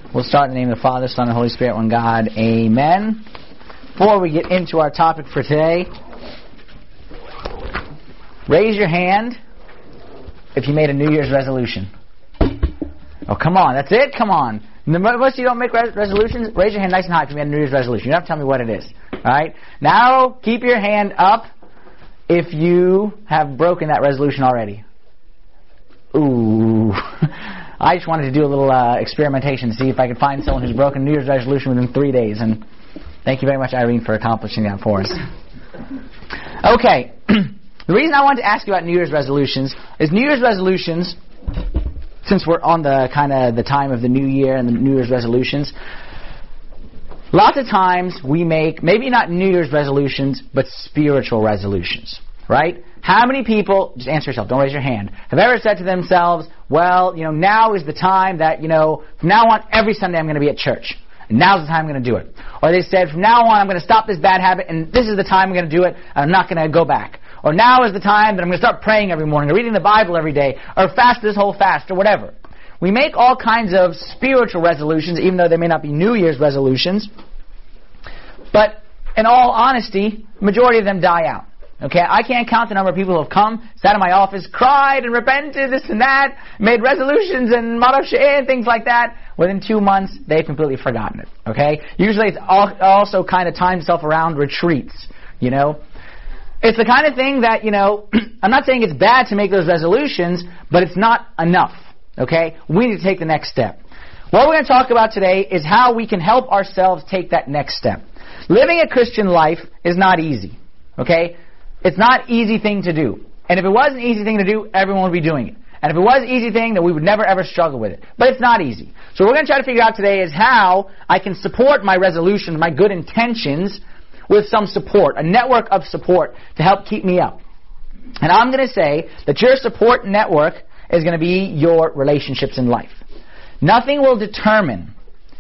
We'll start in the name of the Father, Son, and Holy Spirit, one God. Amen. Before we get into our topic for today, raise your hand if you made a New Year's resolution. Oh, come on. That's it? Come on. Most of you don't make resolutions. Raise your hand nice and high if you made a New Year's resolution. You don't have to tell me what it is. All right? Now, keep your hand up if you have broken that resolution already. Ooh. I just wanted to do a little experimentation to see if I could find someone who's broken a New Year's resolution within 3 days. And thank you very much, Irene, for accomplishing that for us. Okay. The reason I wanted to ask you about New Year's resolutions is New Year's resolutions, since we're on the kind of the time of the New Year and the New Year's resolutions, lots of times we make, maybe not New Year's resolutions, but spiritual resolutions, right? How many people, just answer yourself, don't raise your hand, have ever said to themselves, well, now is the time that, from now on, every Sunday I'm going to be at church. And now's the time I'm going to do it. Or they said, from now on I'm going to stop this bad habit, and this is the time I'm going to do it, and I'm not going to go back. Or now is the time that I'm going to start praying every morning, or reading the Bible every day, or fast this whole fast, or whatever. We make all kinds of spiritual resolutions, even though they may not be New Year's resolutions. But in all honesty, the majority of them die out. Okay, I can't count the number of people who have come, sat in my office, cried and repented, this and that, made resolutions and and things like that. Within 2 months, they've completely forgotten it. Okay, usually it's also kind of timed itself around retreats. It's the kind of thing that I'm not saying it's bad to make those resolutions, but it's not enough. Okay, we need to take the next step. What we're going to talk about today is how we can help ourselves take that next step. Living a Christian life is not easy. Okay. It's not an easy thing to do. And if it was an easy thing to do, everyone would be doing it. And if it was an easy thing, then we would never ever struggle with it. But it's not easy. So what we're going to try to figure out today is how I can support my resolutions, my good intentions, with some support, a network of support to help keep me up. And I'm going to say that your support network is going to be your relationships in life. Nothing will determine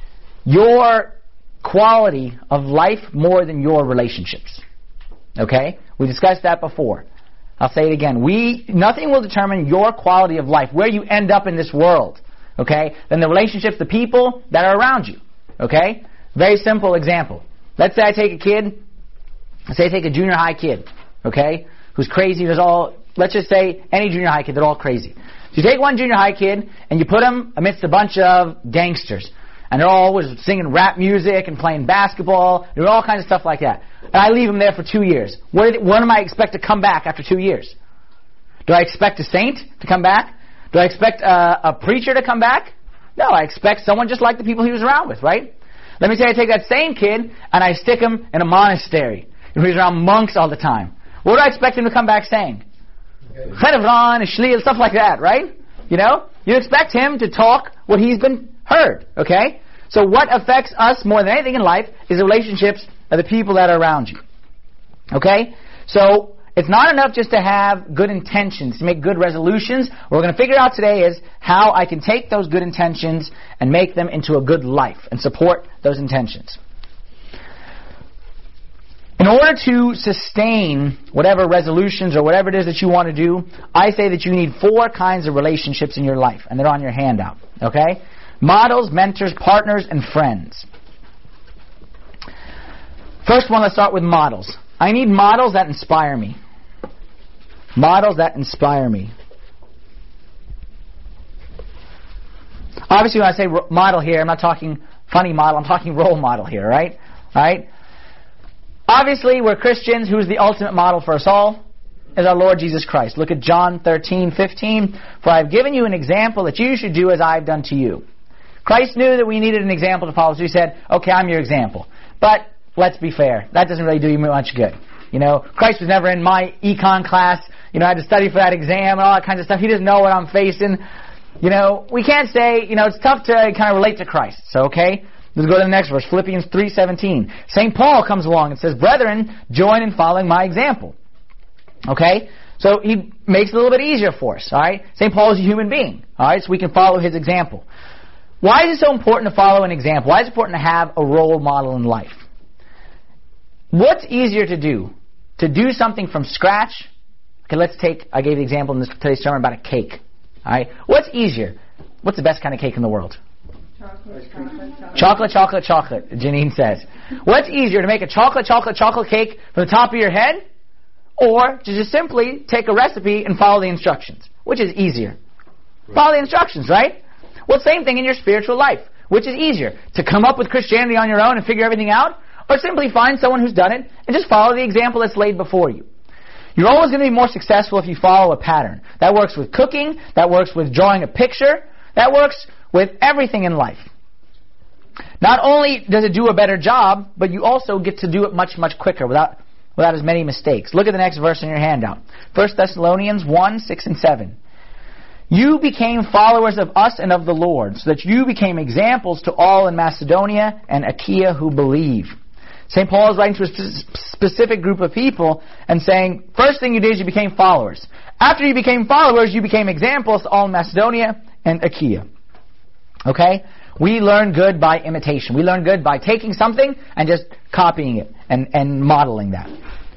your quality of life more than your relationships. Okay? We discussed that before. I'll say it again. Nothing will determine your quality of life, where you end up in this world, okay, than the relationships, the people that are around you. Okay? Very simple example. Let's say I take a kid, let's say I take a junior high kid, okay, who's crazy, let's just say any junior high kid, they're all crazy. So you take one junior high kid and you put him amidst a bunch of gangsters. And they're always singing rap music and playing basketball, and all kinds of stuff like that. And I leave them there for 2 years. What am I expect to come back after 2 years? Do I expect a saint to come back? Do I expect a preacher to come back? No, I expect someone just like the people he was around with, right? Let me say I take that same kid and I stick him in a monastery. And he's around monks all the time. What do I expect him to come back saying? Chedevron, Shlil, stuff like that, right? You expect him to talk what he's been heard, okay? So what affects us more than anything in life is the relationships of the people that are around you. Okay? So it's not enough just to have good intentions, to make good resolutions. What we're going to figure out today is how I can take those good intentions and make them into a good life and support those intentions. In order to sustain whatever resolutions or whatever it is that you want to do, I say that you need 4 kinds of relationships in your life, and they're on your handout. Okay? Models, mentors, partners, and friends. First one, let's start with models. I need models that inspire me. Models that inspire me. Obviously, when I say model here, I'm not talking funny model, I'm talking role model here, right? Alright? Obviously, we're Christians. Who's the ultimate model for us all? Is our Lord Jesus Christ. Look at John 13:15. For I have given you an example that you should do as I have done to you. Christ knew that we needed an example to follow, so he said, okay, I'm your example. But let's be fair. That doesn't really do you much good. Christ was never in my econ class. I had to study for that exam and all that kind of stuff. He doesn't know what I'm facing. We can't say, it's tough to kind of relate to Christ. So, okay, let's go to the next verse, Philippians 3:17. St. Paul comes along and says, brethren, join in following my example. Okay? So he makes it a little bit easier for us. All right? St. Paul is a human being. All right? So we can follow his example. Why is it so important to follow an example? Why is it important to have a role model in life? What's easier to do? To do something from scratch? Okay, I gave the example in today's sermon about a cake. All right? What's easier? What's the best kind of cake in the world? Chocolate, chocolate, chocolate, Janine says. What's easier, to make a chocolate, chocolate, chocolate cake from the top of your head, or to just simply take a recipe and follow the instructions? Which is easier? Follow the instructions, right? Well, same thing in your spiritual life. Which is easier, to come up with Christianity on your own and figure everything out, or simply find someone who's done it and just follow the example that's laid before you? You're always going to be more successful if you follow a pattern. That works with cooking, that works with drawing a picture, that works with everything in life. Not only does it do a better job, but you also get to do it much, much quicker without as many mistakes. Look at the next verse in your handout. 1 Thessalonians 1, 6 and 7. You became followers of us and of the Lord, so that you became examples to all in Macedonia and Achaia who believe. St. Paul is writing to a specific group of people and saying, first thing you did is you became followers. After you became followers, you became examples to all in Macedonia and Achaia. Okay? We learn good by imitation. We learn good by taking something and just copying it and modeling that.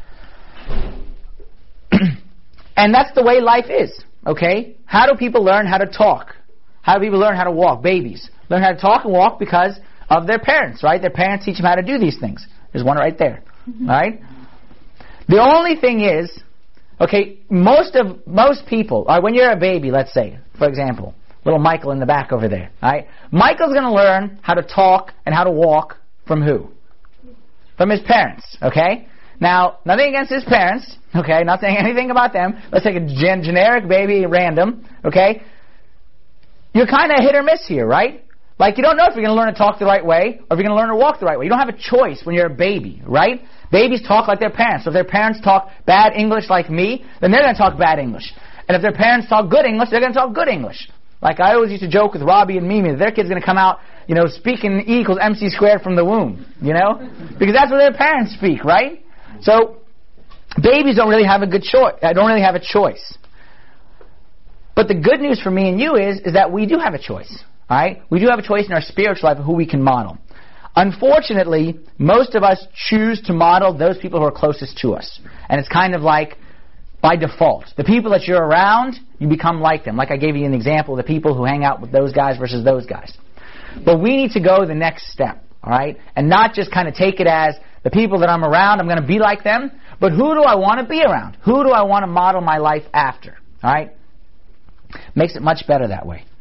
And that's the way life is. Okay? How do people learn how to talk? How do people learn how to walk? Babies learn how to talk and walk because of their parents, right? Their parents teach them how to do these things. There's one right there. All right? The only thing is, okay, most people, all right, when you're a baby, let's say, for example, little Michael in the back over there, all right? Michael's going to learn how to talk and how to walk from who? From his parents, okay? Now, nothing against his parents, okay? Not saying anything about them. Let's take a generic baby, random, okay? You're kind of hit or miss here, right? Like, you don't know if you're going to learn to talk the right way or if you're going to learn to walk the right way. You don't have a choice when you're a baby, right? Babies talk like their parents. So if their parents talk bad English like me, then they're going to talk bad English. And if their parents talk good English, they're going to talk good English. Like I always used to joke with Robbie and Mimi that their kid's going to come out, speaking E equals MC squared from the womb, Because that's what their parents speak, right? So, babies don't really have a good choice. Don't really have a choice. But the good news for me and you is that we do have a choice. All right? We do have a choice in our spiritual life of who we can model. Unfortunately, most of us choose to model those people who are closest to us. And it's kind of like by default. The people that you're around, you become like them. Like I gave you an example of the people who hang out with those guys versus those guys. But we need to go the next step. All right? And not just kind of take it as the people that I'm around, I'm going to be like them. But who do I want to be around? Who do I want to model my life after? All right? Makes it much better that way.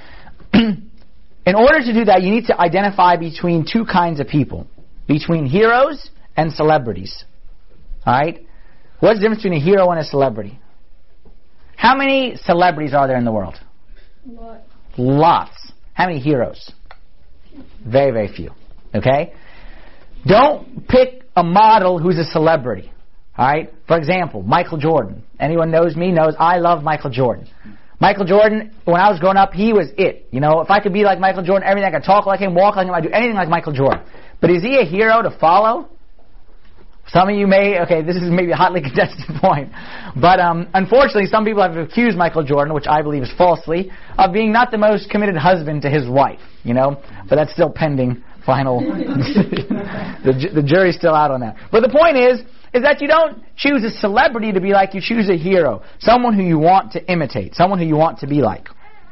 In order to do that, you need to identify between two kinds of people. Between heroes and celebrities. All right? What's the difference between a hero and a celebrity? How many celebrities are there in the world? Lots. How many heroes? Very, very few. Okay? Don't pick a model who's a celebrity. All right? For example, Michael Jordan. Anyone knows me knows I love Michael Jordan. Michael Jordan, when I was growing up, he was it. If I could be like Michael Jordan, everything, I could talk like him, walk like him, I'd do anything like Michael Jordan. But is he a hero to follow? Some of you this is maybe a hotly contested point. But unfortunately, some people have accused Michael Jordan, which I believe is falsely, of being not the most committed husband to his wife. But that's still pending final. The jury's still out on that. But the point is that you don't choose a celebrity to be like, you choose a hero. Someone who you want to imitate. Someone who you want to be like.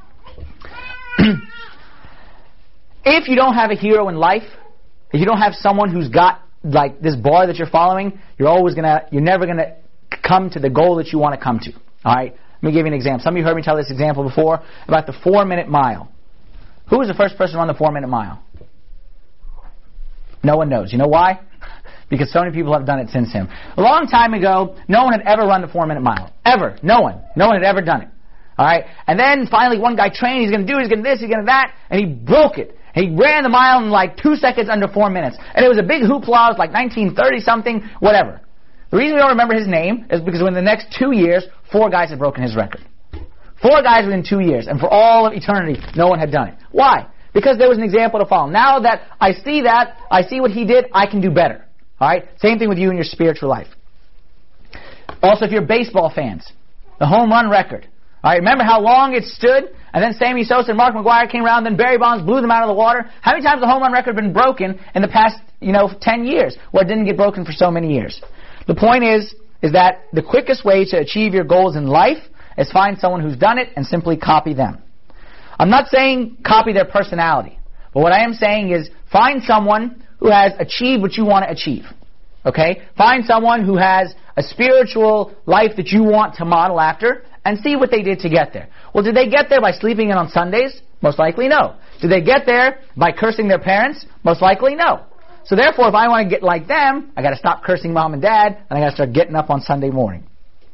If you don't have a hero in life, if you don't have someone who's got like this bar that you're following, you're never gonna come to the goal that you want to come to. Alright? Let me give you an example. Some of you heard me tell this example before about the 4-minute mile. Who was the first person to run the 4-minute mile? No one knows. You know why? Because so many people have done it since him. A long time ago, no one had ever run the 4-minute mile. Ever. No one. No one had ever done it. Alright? And then finally one guy trained, he's going to do it, he's going to this, he's going to that, and he broke it. He ran the mile in like 2 seconds under 4 minutes. And it was a big hoopla, it was like 1930-something, whatever. The reason we don't remember his name is because within the next 2 years, 4 guys had broken his record. 4 guys within 2 years. And for all of eternity, no one had done it. Why? Because there was an example to follow. Now that, I see what he did, I can do better. Alright? Same thing with you in your spiritual life. Also, if you're baseball fans, the home run record. Alright, remember how long it stood? And then Sammy Sosa and Mark McGwire came around, then Barry Bonds blew them out of the water. How many times has the home run record been broken in the past, 10 years? Well, it didn't get broken for so many years. The point is that the quickest way to achieve your goals in life is find someone who's done it and simply copy them. I'm not saying copy their personality, But what I am saying is find someone who has achieved what you want to achieve. Okay? Find someone who has a spiritual life that you want to model after and see what they did to get there. Well, did they get there by sleeping in on Sundays? Most likely no. Did they get there by cursing their parents? Most likely no. So therefore, if I want to get like them, I got to stop cursing mom and dad, and I got to start getting up on Sunday morning.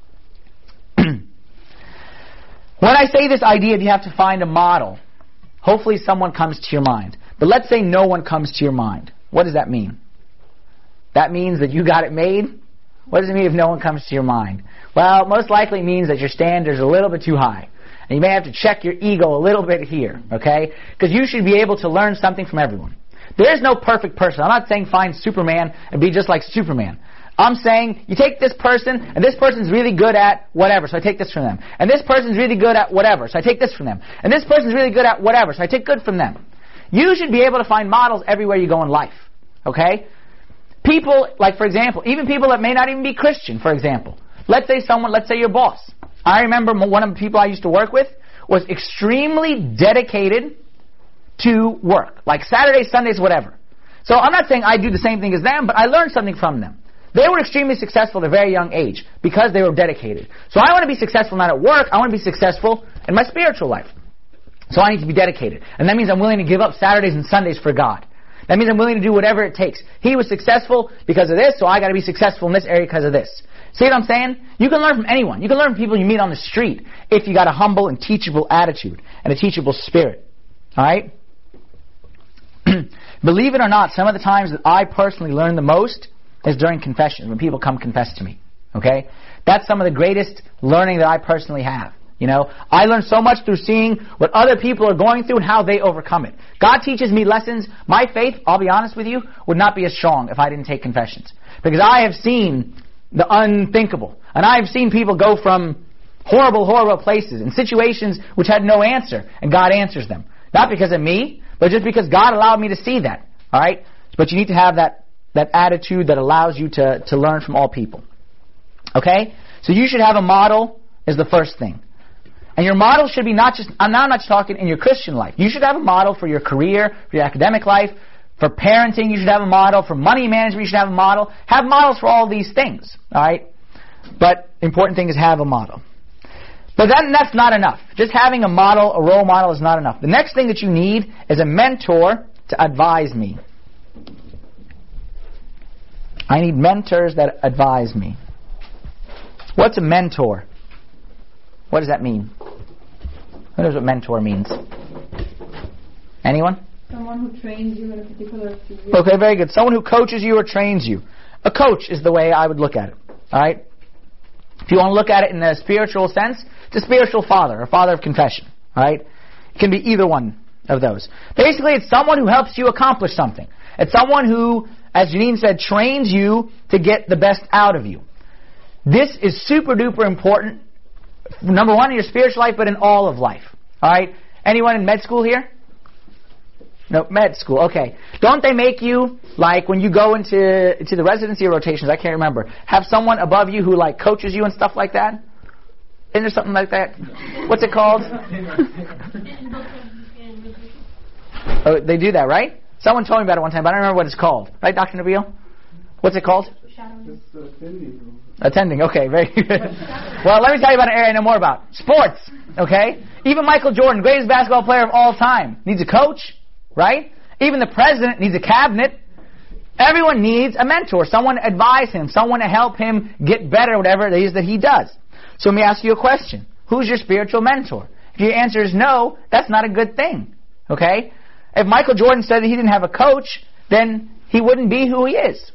When I say this idea of you have to find a model, hopefully someone comes to your mind. But let's say no one comes to your mind. What does that mean? That means that you got it made? What does it mean if no one comes to your mind? Well, most likely it means that your standards are a little bit too high. And you may have to check your ego a little bit here, okay? Because you should be able to learn something from everyone. There is no perfect person. I'm not saying find Superman and be just like Superman. I'm saying you take this person, and this person's really good at whatever, so I take this from them. And this person's really good at whatever, so I take this from them. And this person's really good at whatever, so I take good from them. You should be able to find models everywhere you go in life, okay? People, like for example, even people that may not even be Christian, for example. Let's say your boss. I remember one of the people I used to work with was extremely dedicated to work. Like Saturdays, Sundays, whatever. So I'm not saying I do the same thing as them, but I learned something from them. They were extremely successful at a very young age because they were dedicated. So I want to be successful not at work, I want to be successful in my spiritual life. So I need to be dedicated. And that means I'm willing to give up Saturdays and Sundays for God. That means I'm willing to do whatever it takes. He was successful because of this, so I got to be successful in this area because of this. See what I'm saying? You can learn from anyone. You can learn from people you meet on the street if you got a humble and teachable attitude and a teachable spirit. Alright? Believe it or not, some of the times that I personally learn the most is during confession, when people come confess to me. Okay? That's some of the greatest learning that I personally have. You know, I learn so much through seeing what other people are going through and how they overcome it. God teaches me lessons. My faith, I'll be honest with you, would not be as strong if I didn't take confessions. Because I have seen the unthinkable. And I have seen people go from horrible, horrible places in situations which had no answer, and God answers them. Not because of me, but just because God allowed me to see that. Alright? But you need to have that attitude that allows you to learn from all people. Okay? So you should have a model is the first thing. And your model should be not just, I'm not talking in your Christian life. You should have a model for your career, for your academic life, for parenting. You should have a model for money management. You should have a model. Have models for all these things. Alright? But the important thing is have a model. But then that's not enough. Just having a model, a role model is not enough. The next thing that you need is a mentor to advise me. I need mentors that advise me. What's a mentor? What does that mean? Who knows what mentor means? Anyone? Someone who trains you in a particular field. Okay, very good. Someone who coaches you or trains you. A coach is the way I would look at it. Alright? If you want to look at it in a spiritual sense, it's a spiritual father, a father of confession. Alright? It can be either one of those. Basically, it's someone who helps you accomplish something. It's someone who, as Janine said, trains you to get the best out of you. This is super duper important. Number one, in your spiritual life, but in all of life. Alright? Anyone in med school here? No, med school. Okay. Don't they make you, like, when you go into the residency rotations, I can't remember, have someone above you who, like, coaches you and stuff like that? Isn't there something like that? What's it called? Oh, they do that, right? Someone told me about it one time, but I don't remember what it's called. Right, Dr. Nabil? What's it called? Attending. Okay, very good. Well, let me tell you about an area I know more about. Sports. Okay? Even Michael Jordan, greatest basketball player of all time, needs a coach, right? Even the president needs a cabinet. Everyone needs a mentor, someone to advise him, someone to help him get better at whatever it is that he does. So let me ask you a question. Who's your spiritual mentor? If your answer is no, that's not a good thing. Okay? If Michael Jordan said that he didn't have a coach, then he wouldn't be who he is.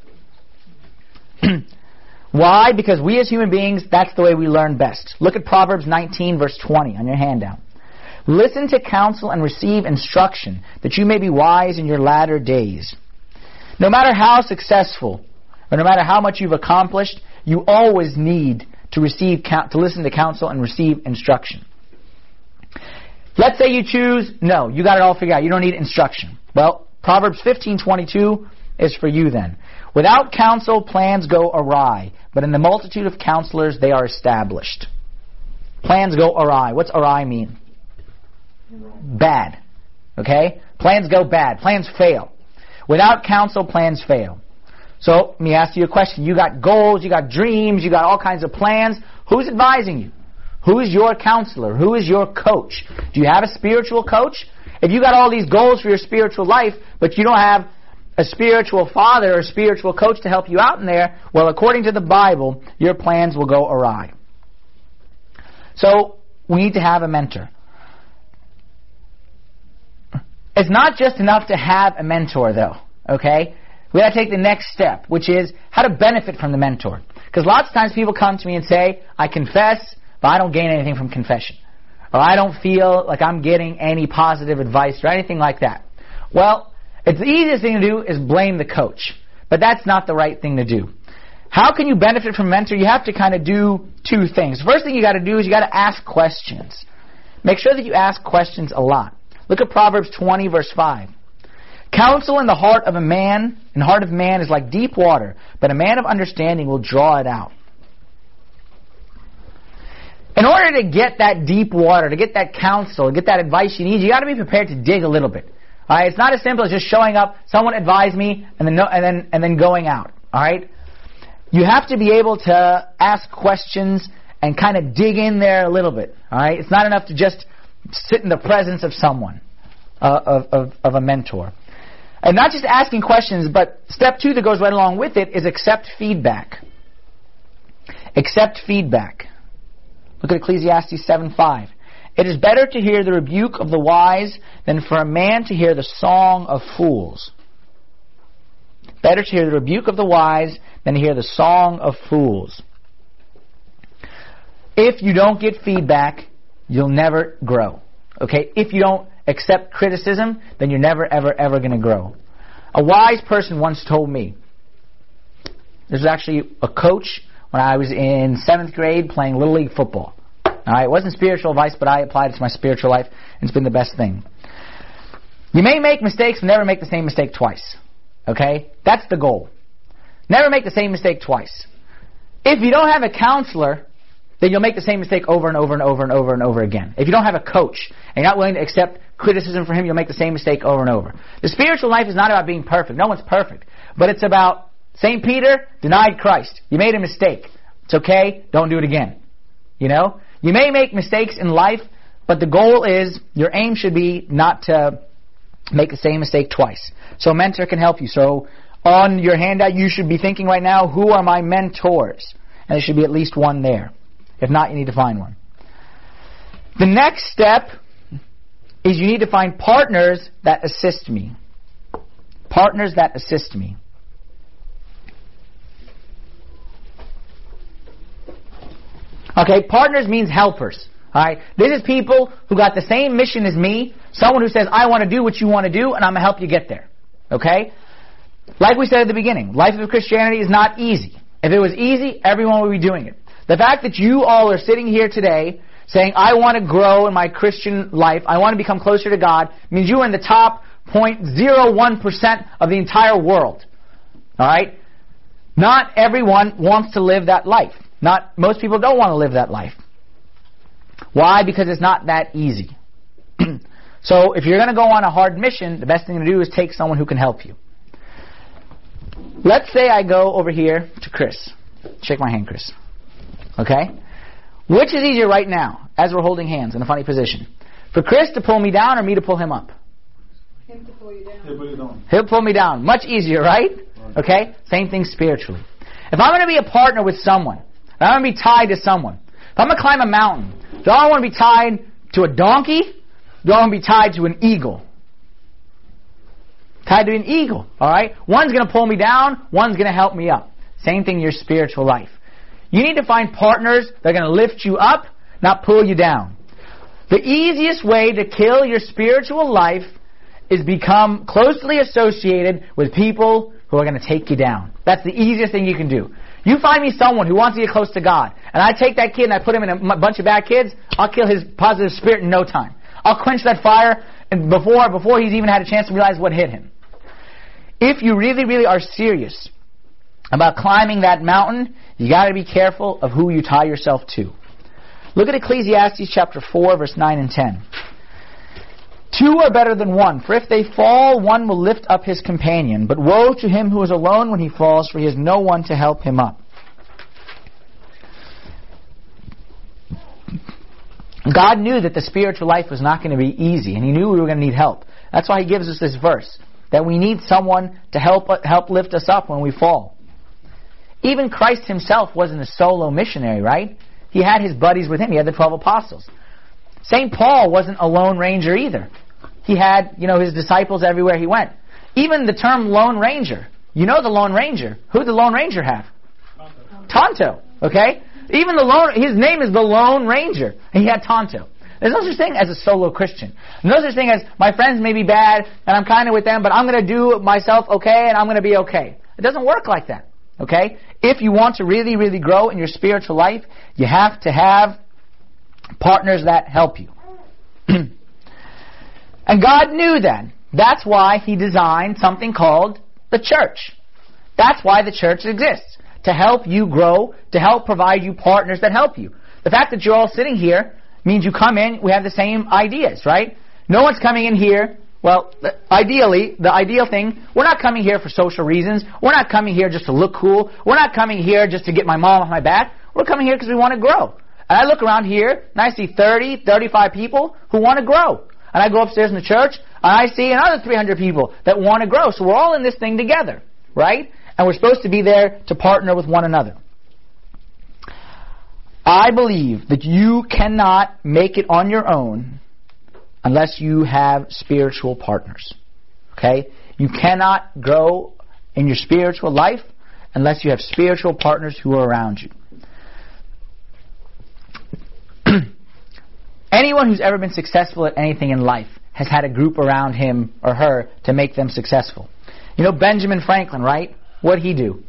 Why? Because we as human beings, that's the way we learn best. Look at Proverbs 19, verse 20 on your handout. Listen to counsel and receive instruction, that you may be wise in your latter days. No matter how successful, or no matter how much you've accomplished, you always need to listen to counsel and receive instruction. Let's say you choose, no, you got it all figured out. You don't need instruction. Well, Proverbs 15:22 is for you then. Without counsel, plans go awry, but in the multitude of counselors, they are established. Plans go awry. What's awry mean? Bad. Okay? Plans go bad. Plans fail. Without counsel, plans fail. So, let me ask you a question. You got goals, you got dreams, you got all kinds of plans. Who's advising you? Who is your counselor? Who is your coach? Do you have a spiritual coach? If you got all these goals for your spiritual life, but you don't have a spiritual father or a spiritual coach to help you out in there, well, according to the Bible, your plans will go awry. So, we need to have a mentor. It's not just enough to have a mentor, though, okay? We got to take the next step, which is how to benefit from the mentor. Because lots of times people come to me and say, I confess, but I don't gain anything from confession. Or I don't feel like I'm getting any positive advice or anything like that. Well, it's the easiest thing to do is blame the coach. But that's not the right thing to do. How can you benefit from a mentor? You have to kind of do two things. The first thing you got to do is you got to ask questions. Make sure that you ask questions a lot. Look at Proverbs 20, verse 5. Counsel in the heart of man is like deep water, but a man of understanding will draw it out. In order to get that deep water, to get that counsel, to get that advice you need, you got to be prepared to dig a little bit. All right, it's not as simple as just showing up, someone advised me, and then going out. All right, you have to be able to ask questions and kind of dig in there a little bit. All right, it's not enough to just sit in the presence of someone, of a mentor. And not just asking questions, but step 2 that goes right along with it is accept feedback. Accept feedback. Look at Ecclesiastes 7:5. It is better to hear the rebuke of the wise than for a man to hear the song of fools. Better to hear the rebuke of the wise than to hear the song of fools. If you don't get feedback, you'll never grow. Okay? If you don't accept criticism, then you're never, ever, ever going to grow. A wise person once told me, there's actually a coach when I was in 7th grade playing Little League football. All right, it wasn't spiritual advice, but I applied it to my spiritual life, and it's been the best thing. You may make mistakes, but never make the same mistake twice. Okay? That's the goal. Never make the same mistake twice. If you don't have a counselor, then you'll make the same mistake over and over and over and over and over again. If you don't have a coach and you're not willing to accept criticism from him, you'll make the same mistake over and over. The spiritual life is not about being perfect. No one's perfect. But it's about St. Peter denied Christ. You made a mistake. It's okay. Don't do it again. You know? You may make mistakes in life, but the goal is, your aim should be not to make the same mistake twice. So a mentor can help you. So on your handout, you should be thinking right now, who are my mentors? And there should be at least one there. If not, you need to find one. The next step is you need to find partners that assist me. Partners that assist me. Okay, partners means helpers. Alright, this is people who got the same mission as me. Someone who says, I want to do what you want to do, and I'm going to help you get there. Okay? Like we said at the beginning, life of Christianity is not easy. If it was easy, everyone would be doing it. The fact that you all are sitting here today saying, I want to grow in my Christian life, I want to become closer to God, means you are in the top 0.01% of the entire world. Alright? Not everyone wants to live that life. Most people don't want to live that life. Why? Because it's not that easy. So if you're going to go on a hard mission, the best thing to do is take someone who can help you. Let's say I go over here to Chris. Shake my hand, Chris. Okay? Which is easier right now, as we're holding hands in a funny position? For Chris to pull me down or me to pull him up? Him to pull you down. He'll pull you down. He'll pull me down. Much easier, right? Okay? Same thing spiritually. If I'm going to be a partner with someone, if I'm going to be tied to someone, if I'm going to climb a mountain, do I want to be tied to a donkey? Do I want to be tied to an eagle? Tied to an eagle, alright? One's going to pull me down, one's going to help me up. Same thing in your spiritual life. You need to find partners that are going to lift you up, not pull you down. The easiest way to kill your spiritual life is become closely associated with people who are going to take you down. That's the easiest thing you can do. You find me someone who wants to get close to God, and I take that kid and I put him in a bunch of bad kids, I'll kill his positive spirit in no time. I'll quench that fire and before he's even had a chance to realize what hit him. If you really, really are serious about climbing that mountain, you got to be careful of who you tie yourself to. Look at Ecclesiastes chapter 4, verse 9 and 10. Two are better than one, for if they fall, one will lift up his companion. But woe to him who is alone when he falls, for he has no one to help him up. God knew that the spiritual life was not going to be easy, and He knew we were going to need help. That's why He gives us this verse, that we need someone to help lift us up when we fall. Even Christ Himself wasn't a solo missionary, right? He had His buddies with Him. He had the 12 apostles. St. Paul wasn't a lone ranger either. He had, his disciples everywhere he went. Even the term Lone Ranger. You know the Lone Ranger. Who did the Lone Ranger have? Tonto. Okay? Even his name is the Lone Ranger. And he had Tonto. There's no such thing as a solo Christian. No such thing as, my friends may be bad, and I'm kind of with them, but I'm going to do myself okay, and I'm going to be okay. It doesn't work like that. Okay? If you want to really, really grow in your spiritual life, you have to have partners that help you. And God knew then. That's why He designed something called the church. That's why the church exists. To help you grow, to help provide you partners that help you. The fact that you're all sitting here means you come in, we have the same ideas, right? No one's coming in here, well, ideally, the ideal thing, we're not coming here for social reasons. We're not coming here just to look cool. We're not coming here just to get my mom off my back. We're coming here because we want to grow. And I look around here, and I see 30, 35 people who want to grow. And I go upstairs in the church, and I see another 300 people that want to grow. So we're all in this thing together, right? And we're supposed to be there to partner with one another. I believe that you cannot make it on your own unless you have spiritual partners. Okay? You cannot grow in your spiritual life unless you have spiritual partners who are around you. Anyone who's ever been successful at anything in life has had a group around him or her to make them successful. You know Benjamin Franklin, right? What did he do?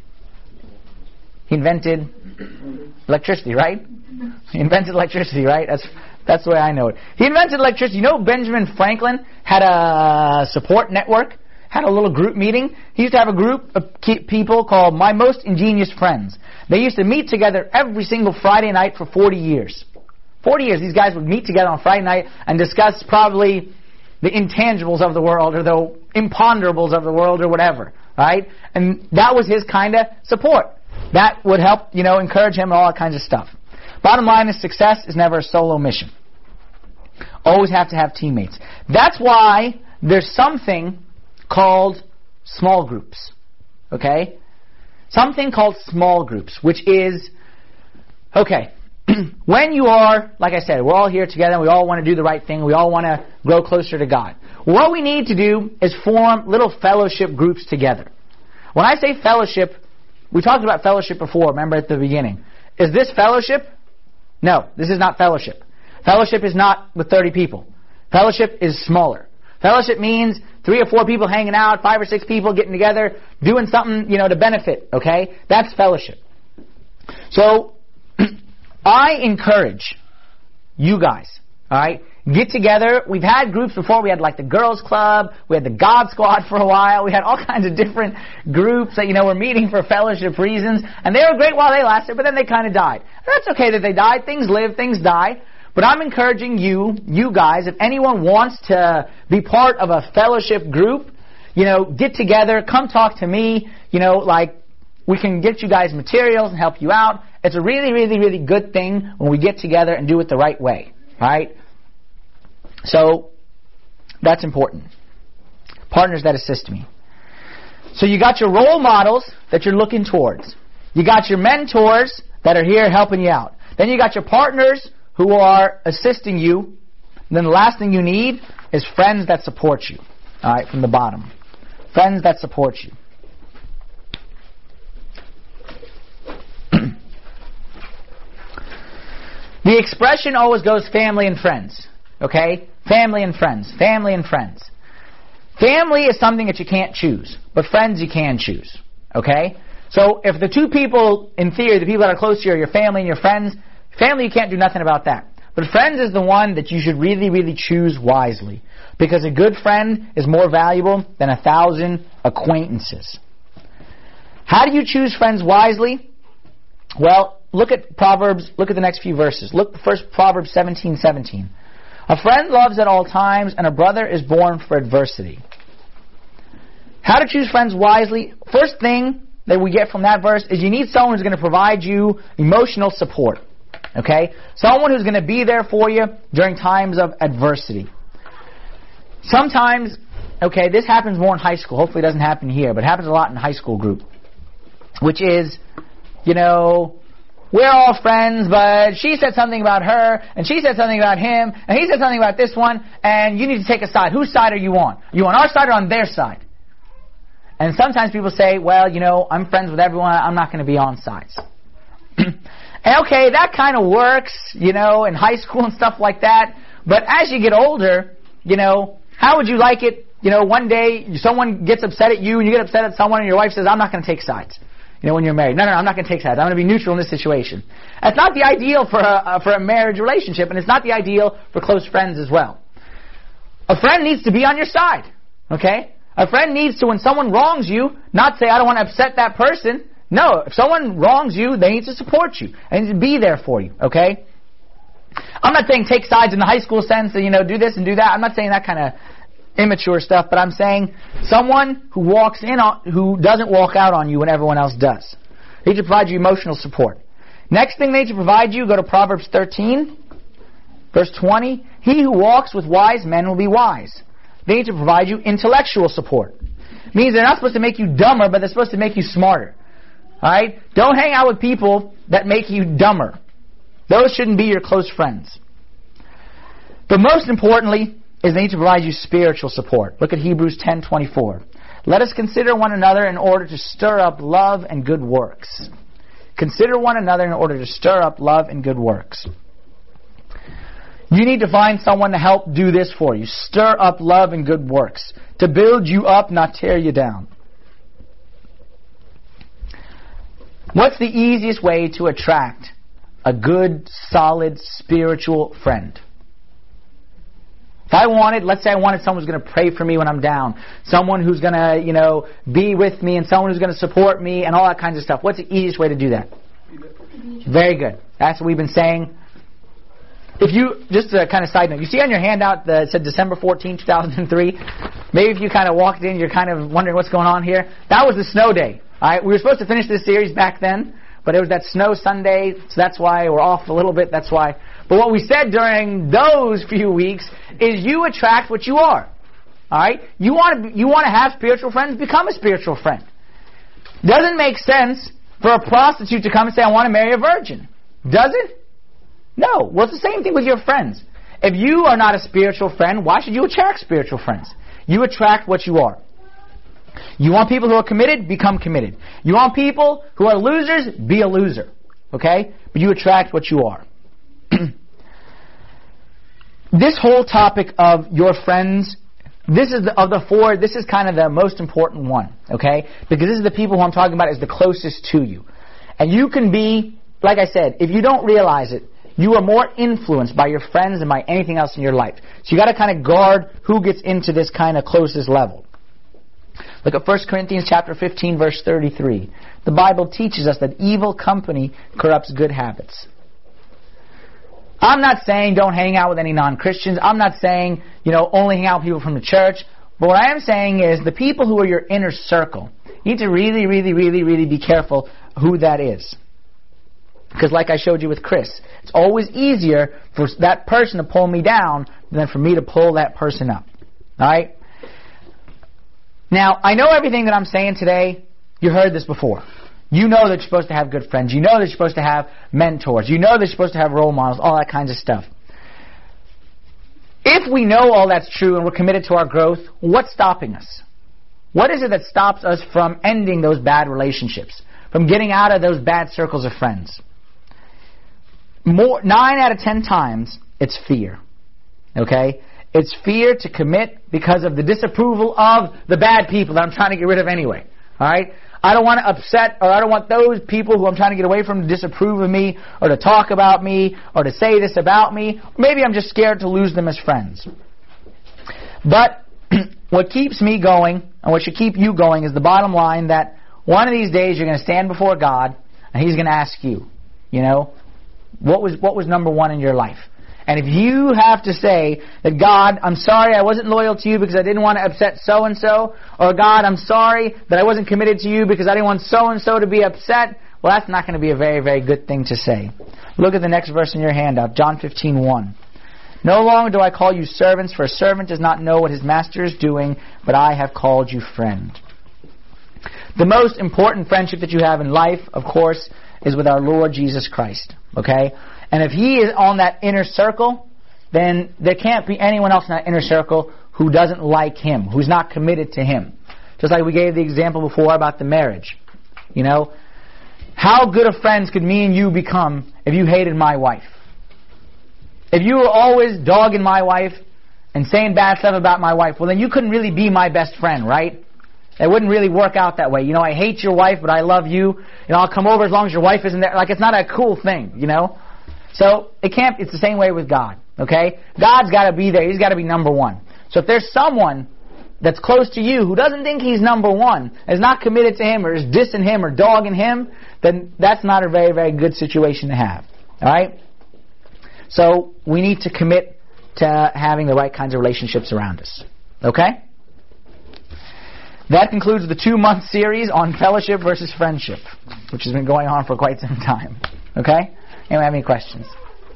He invented electricity, right? He invented electricity, right? That's the way I know it. He invented electricity. You know Benjamin Franklin had a support network, had a little group meeting. He used to have a group of people called My Most Ingenious Friends. They used to meet together every single Friday night for 40 years. 40 years, these guys would meet together on Friday night and discuss probably the intangibles of the world or the imponderables of the world or whatever, right? And that was his kind of support. That would help, encourage him and all that kinds of stuff. Bottom line is success is never a solo mission. Always have to have teammates. That's why there's something called small groups. Okay? Something called small groups, which is, okay, when you are, like I said, we're all here together, we all want to do the right thing, we all want to grow closer to God. What we need to do is form little fellowship groups together. When I say fellowship, we talked about fellowship before, remember at the beginning. Is this fellowship? No, this is not fellowship. Fellowship is not with 30 people. Fellowship is smaller. Fellowship means 3 or 4 people hanging out, 5 or 6 people getting together, doing something, to benefit, okay? That's fellowship. So, I encourage you guys, alright, get together. We've had groups before. We had like the Girls Club. We had the God Squad for a while. We had all kinds of different groups that, were meeting for fellowship reasons. And they were great while they lasted, but then they kind of died. And that's okay that they died. Things live, things die. But I'm encouraging you guys, if anyone wants to be part of a fellowship group, get together, come talk to me, we can get you guys materials and help you out. It's a really, really, really good thing when we get together and do it the right way. Right? So, that's important. Partners that assist me. So you got your role models that you're looking towards. You got your mentors that are here helping you out. Then you got your partners who are assisting you. And then the last thing you need is friends that support you. Alright, from the bottom. Friends that support you. The expression always goes family and friends. Okay? Family and friends. Family and friends. Family is something that you can't choose. But friends you can choose. Okay? So if the two people, in theory, the people that are close to you are your family and your friends, family you can't do nothing about that. But friends is the one that you should really, really choose wisely. Because a good friend is more valuable than 1,000 acquaintances. How do you choose friends wisely? Well, look at Proverbs, look at the next few verses. Look first, Proverbs 17:17. A friend loves at all times, and a brother is born for adversity. How to choose friends wisely? First thing that we get from that verse is you need someone who's going to provide you emotional support. Okay? Someone who's going to be there for you during times of adversity. Sometimes, okay, this happens more in high school. Hopefully it doesn't happen here, but it happens a lot in high school group. Which is, we're all friends, but she said something about her, and she said something about him, and he said something about this one, and you need to take a side. Whose side are you on? Are you on our side or on their side? And sometimes people say, well, I'm friends with everyone, I'm not going to be on sides. And okay, that kind of works, in high school and stuff like that, but as you get older, how would you like it, one day someone gets upset at you, and you get upset at someone, and your wife says, I'm not going to take sides. When you're married. No, I'm not going to take sides. I'm going to be neutral in this situation. That's not the ideal for a marriage relationship, and it's not the ideal for close friends as well. A friend needs to be on your side. Okay? A friend needs to, when someone wrongs you, not say, I don't want to upset that person. No, if someone wrongs you, they need to support you. They need to be there for you. Okay? I'm not saying take sides in the high school sense, that, do this and do that. I'm not saying that kind of immature stuff, but I'm saying someone who who doesn't walk out on you when everyone else does. They need to provide you emotional support. Next thing they need to provide you, go to Proverbs 13, verse 20. He who walks with wise men will be wise. They need to provide you intellectual support. Means they're not supposed to make you dumber, but they're supposed to make you smarter. Alright? Don't hang out with people that make you dumber. Those shouldn't be your close friends. But most importantly, is they need to provide you spiritual support. Look at Hebrews 10:24. Let us consider one another in order to stir up love and good works. Consider one another in order to stir up love and good works. You need to find someone to help do this for you. Stir up love and good works. To build you up, not tear you down. What's the easiest way to attract a good, solid, spiritual friend? If let's say I wanted someone who's going to pray for me when I'm down, someone who's going to, be with me, and someone who's going to support me, and all that kinds of stuff. What's the easiest way to do that? Very good. That's what we've been saying. Just a kind of side note, you see on your handout that said December 14, 2003? Maybe if you kind of walked in, you're kind of wondering what's going on here. That was the snow day. All right? We were supposed to finish this series back then, but it was that snow Sunday, so that's why we're off a little bit. That's why. But what we said during those few weeks is you attract what you are. All right? You want to have spiritual friends, become a spiritual friend. Doesn't make sense for a prostitute to come and say, I want to marry a virgin. Does it? No. Well, it's the same thing with your friends. If you are not a spiritual friend, why should you attract spiritual friends? You attract what you are. You want people who are committed? Become committed. You want people who are losers? Be a loser. Okay? But you attract what you are. This whole topic of your friends, this is of the four, this is kind of the most important one, okay? Because this is the people who I'm talking about is the closest to you. And you can be, like I said, if you don't realize it, you are more influenced by your friends than by anything else in your life. So you got to kind of guard who gets into this kind of closest level. Look at 1 Corinthians chapter 15, verse 33. The Bible teaches us that evil company corrupts good habits. I'm not saying don't hang out with any non-Christians. I'm not saying, only hang out with people from the church. But what I am saying is the people who are your inner circle, you need to really, really, really, really be careful who that is. Because like I showed you with Chris, it's always easier for that person to pull me down than for me to pull that person up. Alright? Now, I know everything that I'm saying today, you heard this before. You know that you're supposed to have good friends. You know that you're supposed to have mentors. You know that you're supposed to have role models, all that kinds of stuff. If we know all that's true and we're committed to our growth, what's stopping us? What is it that stops us from ending those bad relationships? From getting out of those bad circles of friends? 9 out of 10 times, it's fear. Okay? It's fear to commit because of the disapproval of the bad people that I'm trying to get rid of anyway. Alright? I don't want to upset, or I don't want those people who I'm trying to get away from to disapprove of me, or to talk about me, or to say this about me. Maybe I'm just scared to lose them as friends. But what keeps me going, and what should keep you going, is the bottom line that one of these days you're going to stand before God, and He's going to ask you, what was number one in your life? And if you have to say that, God, I'm sorry I wasn't loyal to you because I didn't want to upset so-and-so, or God, I'm sorry that I wasn't committed to you because I didn't want so-and-so to be upset, well, that's not going to be a very, very good thing to say. Look at the next verse in your handout, John 15:1. No longer do I call you servants, for a servant does not know what his master is doing, but I have called you friend. The most important friendship that you have in life, of course, is with our Lord Jesus Christ. Okay? And if He is on that inner circle, then there can't be anyone else in that inner circle who doesn't like Him, who's not committed to Him. Just like we gave the example before about the marriage. You know, how good of friends could me and you become if you hated my wife? If you were always dogging my wife and saying bad stuff about my wife, well then you couldn't really be my best friend, right? It wouldn't really work out that way. You know, I hate your wife, but I love you. You know, I'll come over as long as your wife isn't there. Like, it's not a cool thing, you know? So, it's the same way with God, okay? God's got to be there. He's got to be number one. So if there's someone that's close to you who doesn't think He's number one, is not committed to Him, or is dissing Him, or dogging Him, then that's not a very, very good situation to have, alright? So, we need to commit to having the right kinds of relationships around us, okay? That concludes the 2-month series on fellowship versus friendship, which has been going on for quite some time. Okay? Anyone have any questions?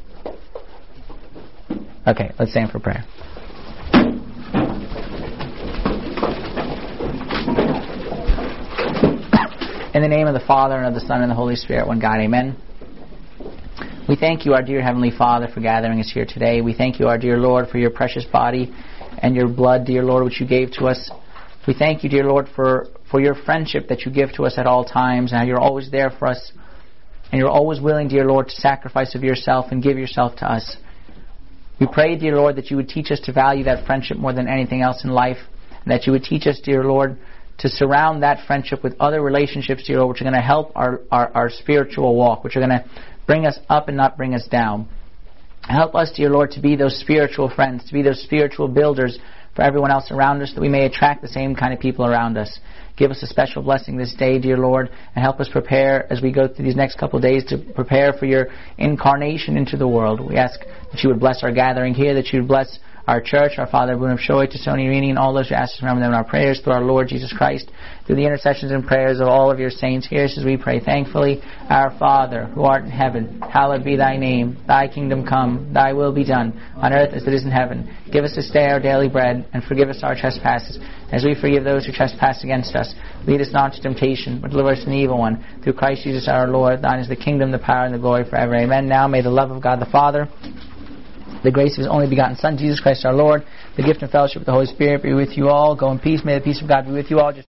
Okay, let's stand for prayer. In the name of the Father, and of the Son, and the Holy Spirit, one God, amen. We thank you, our dear Heavenly Father, for gathering us here today. We thank you, our dear Lord, for your precious body and your blood, dear Lord, which you gave to us. We thank you, dear Lord, for your friendship that you give to us at all times, and how you're always there for us, and you're always willing, dear Lord, to sacrifice of yourself and give yourself to us. We pray, dear Lord, that you would teach us to value that friendship more than anything else in life, and that you would teach us, dear Lord, to surround that friendship with other relationships, dear Lord, which are going to help our spiritual walk, which are going to bring us up and not bring us down. Help us, dear Lord, to be those spiritual friends, to be those spiritual builders for everyone else around us, that we may attract the same kind of people around us. Give us a special blessing this day, dear Lord, and help us prepare as we go through these next couple of days to prepare for your incarnation into the world. We ask that you would bless our gathering here, that you would bless our church, our Father Boone of Shoy, Tony Rini, and all those who ask us to remember them in our prayers through our Lord Jesus Christ, through the intercessions and prayers of all of your saints. Hear us as we pray thankfully. Our Father, who art in heaven, hallowed be thy name. Thy kingdom come, thy will be done, on earth as it is in heaven. Give us this day our daily bread, and forgive us our trespasses, as we forgive those who trespass against us. Lead us not into temptation, but deliver us from the evil one. Through Christ Jesus our Lord, thine is the kingdom, the power, and the glory forever. Amen. Now may the love of God the Father, the grace of His only begotten Son, Jesus Christ our Lord, the gift and fellowship of the Holy Spirit be with you all. Go in peace. May the peace of God be with you all.